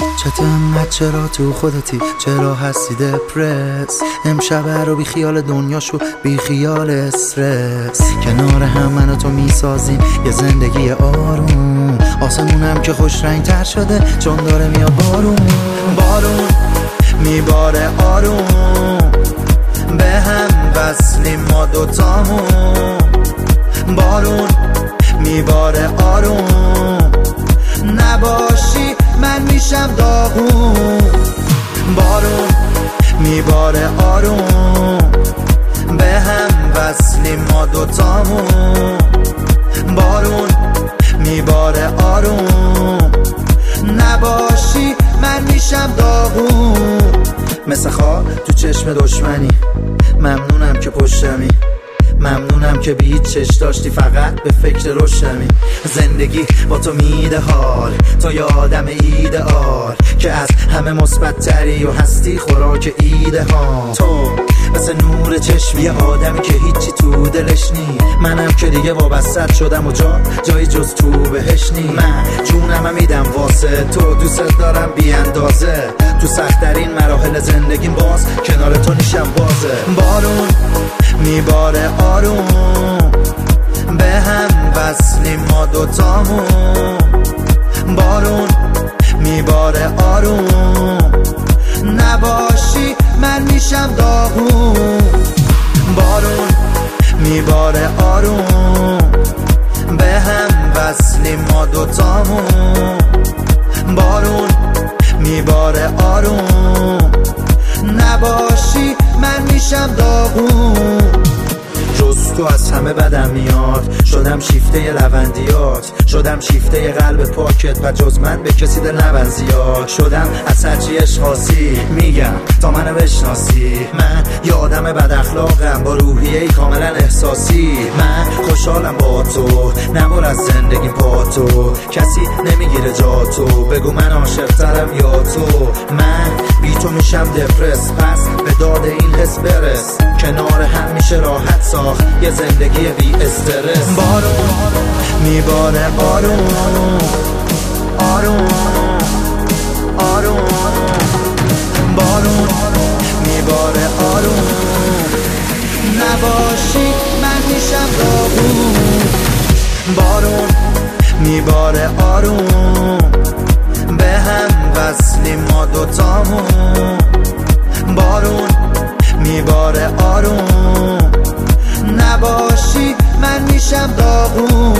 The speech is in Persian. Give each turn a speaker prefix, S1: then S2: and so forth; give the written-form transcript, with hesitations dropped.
S1: چطور چرا تو خودتی، چرا هستی دپرس؟ امشب رو بی خیال دنیاشو، بی خیال استرس. کنار هم من و تو میسازیم یه زندگی آروم، آسمونم که خوش رنگ تر شده چون داره میاد بارون. بارون میباره آروم، به هم وصلیم ما دوتامون. بارون میباره آروم، نباشی من میشم داغون. بارون میباره آروم، به هم وصلیم ما دوتامون. بارون میباره آروم، نباشی من میشم داغون. مثل خواب تو چشم دشمنی، ممنونم که پشتمی، ممنونم که بی هیچ چش داشتی فقط به فکر روشنمی. زندگی با تو میده حال، تو یه آدم ایدئال که از همه مثبت تری و هستی خوراک ایده ها. تو مثل نور چشمی، یه آدمی که هیچی تو دلش نی. منم که دیگه وابسته شدم و جایی جز تو بهش نی. من جونم میدم واسه تو، دوست دارم بی اندازه. تو سخت‌ترین مراحل زندگیم باز کنار تو نیشم بازه. بارون میباره آروم، به هم وصلیم ما دوتامون. بارون میباره آروم، نباشی من میشم داغون. بارون میباره آروم، به هم وصلیم ما دوتامون. بارون میباره آروم، نباشی من میشم داغون. جز تو از همه بدم میاد، شدم شیفته لوندیات، شدم شیفته قلب پاکت و جز من به کسی دل نبند زیاد. شدم از هرچی اشخاصی میگم تا منو بشناسی. من یه آدم بد اخلاقم با روحیه‌ای کاملا احساسی. من خوشحالم با تو، نبر از زندگی پا تو. کسی نمیگیره جا تو، بگو من عاشق‌ترم یا تو. من بی تو میشم دپرس، پس به داد این حس برس. کنار هم میشه راحت ساخت یه زندگی بی استرس. بارون میباره آروم، آروم آروم. بارون میباره آروم، نباشی من میشم داغون. بارون میباره آروم، به هم وصلیم ما دوتامون. بارون میباره آروم، نباشی من میشم داغون.